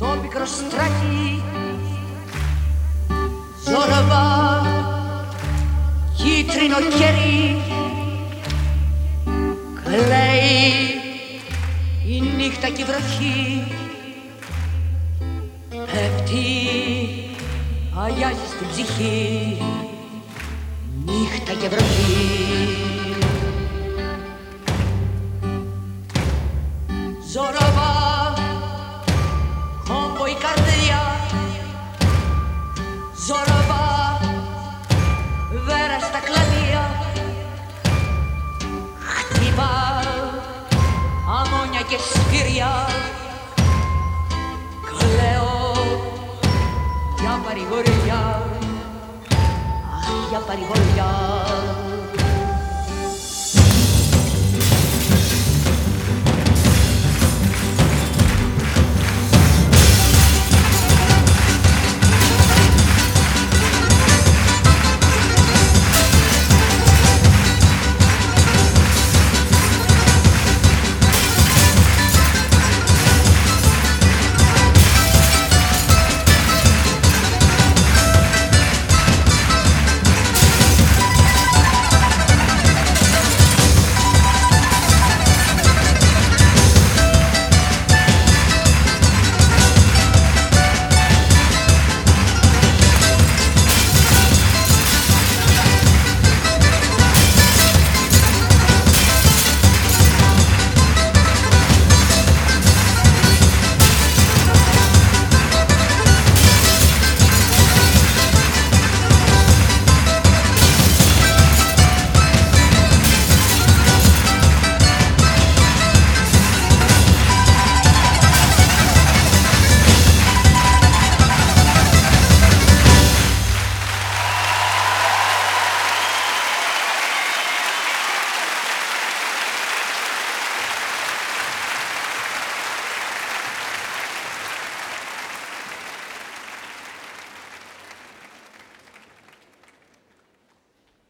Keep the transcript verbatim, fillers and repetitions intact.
το μικρό στράκι ζόραβα κίτρινο κερί, κλαίει η νύχτα και η βροχή, πέφτει, αγιάζει στην ψυχή, νύχτα και βροχή. Ζόραβα, κόμπο η καρδιά, ζόραβα, βέρα στα κλαδιά, χτύπα, αμμόνια και σφυριά, κλαίω για παρηγοριά, αχ, για παρηγοριά.